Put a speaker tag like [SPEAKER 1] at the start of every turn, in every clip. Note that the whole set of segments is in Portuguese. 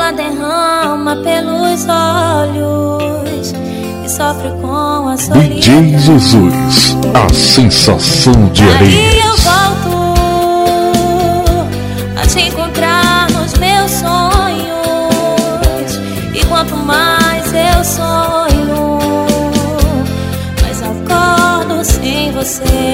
[SPEAKER 1] Ela derrama pelos olhos e sofre com a solidão.
[SPEAKER 2] DJ Jesus, a sensação de Areias.
[SPEAKER 1] Aí eu volto a te encontrar nos meus sonhos, e quanto mais eu sonho, mais acordo sem você.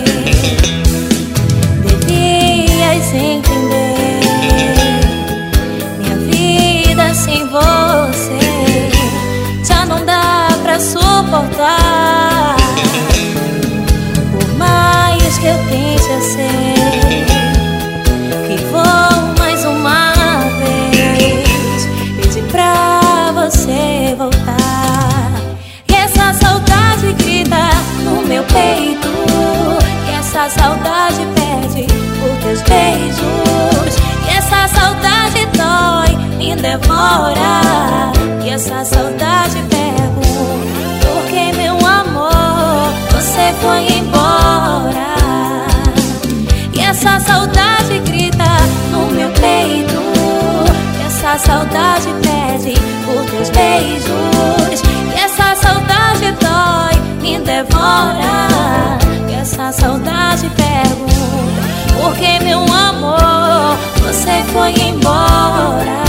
[SPEAKER 1] Devias entender, minha vida sem você já não dá pra suportar. Por mais que eu tente, eu sei que vou mais uma vez pedir pra você voltar. E essa saudade grita no meu peito, e essa saudade pede por teus beijos, e essa saudade dói, me devora. E essa saudade pergunta: por que, meu amor, você foi embora? E essa saudade grita no meu peito, e essa saudade pede por teus beijos, e essa saudade dói, me devora. E essa saudade pergunta: por que, meu amor, você foi embora?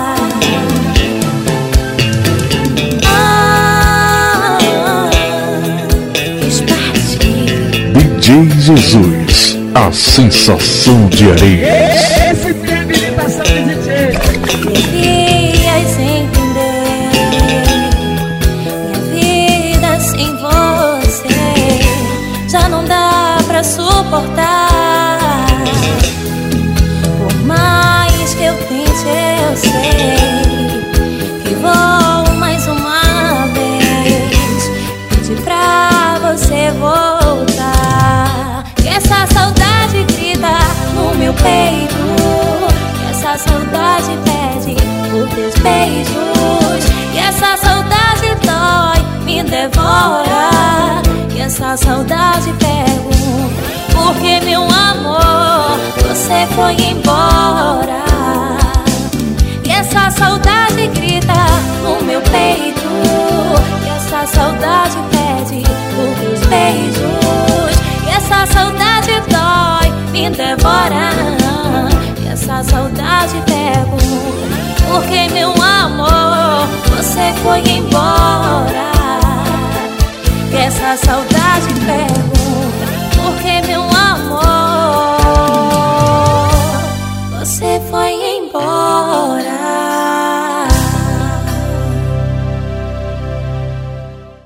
[SPEAKER 2] DJ Jesus, a sensação de Areias.
[SPEAKER 3] Esse tem habilitação de DJ.
[SPEAKER 1] Devias entender, minha vida sem você já não dá pra suportar. Por mais que eu tente, eu sei que vou mais uma vez pedir pra você voltar. E essa saudade grita no meu peito, e essa saudade pede por teus beijos, e essa saudade dói, me devora. E essa saudade pergunta: por que, meu amor, você foi embora? E essa saudade grita no meu peito, e essa saudade pede por teus beijos, e essa saudade dói, me devora. E essa saudade pergunta: por que, meu amor, você foi embora?